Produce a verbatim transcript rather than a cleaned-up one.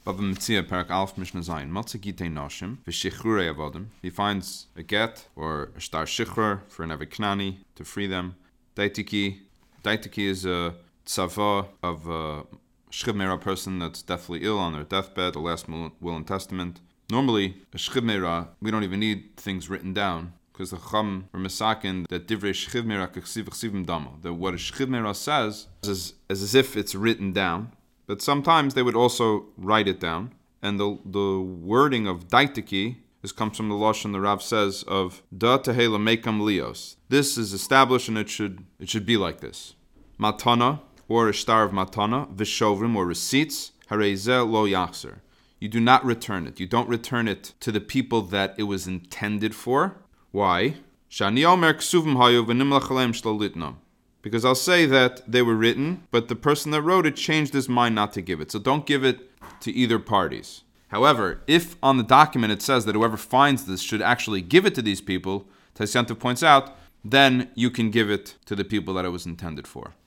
Bava Metzia, Parak Alf, Mishnah Zayin. Matze Gitei Noshim, V'Shichrurei Avodim. He finds a get or a star shichrur for an Aviknani to free them. Daitiki. Daitiki is a tzava of a Shchib Meira person that's deathly ill on their deathbed, the last will and testament. Normally, a Shchib Meira, we don't even need things written down, because the Chacham or Misakin that Divrei Shchib Meira K'chsiv Chsivim Damo, that what a Shchib Meira says is as if it's written down. But sometimes they would also write it down, and the the wording of daitiki is comes from the lashon the Rav says of da tehela mekam lios. This is established, and it should it should be like this: matana or a star of matana, vishovrim or receipts, harezeh lo yachzer. You do not return it. You don't return it to the people that it was intended for. Why? Shani omer ksuvim hayu v'nimlach aleim shlo litno. Because I'll say that they were written, but the person that wrote it changed his mind not to give it. So don't give it to either parties. However, if on the document it says that whoever finds this should actually give it to these people, Taisyantu points out, then you can give it to the people that it was intended for.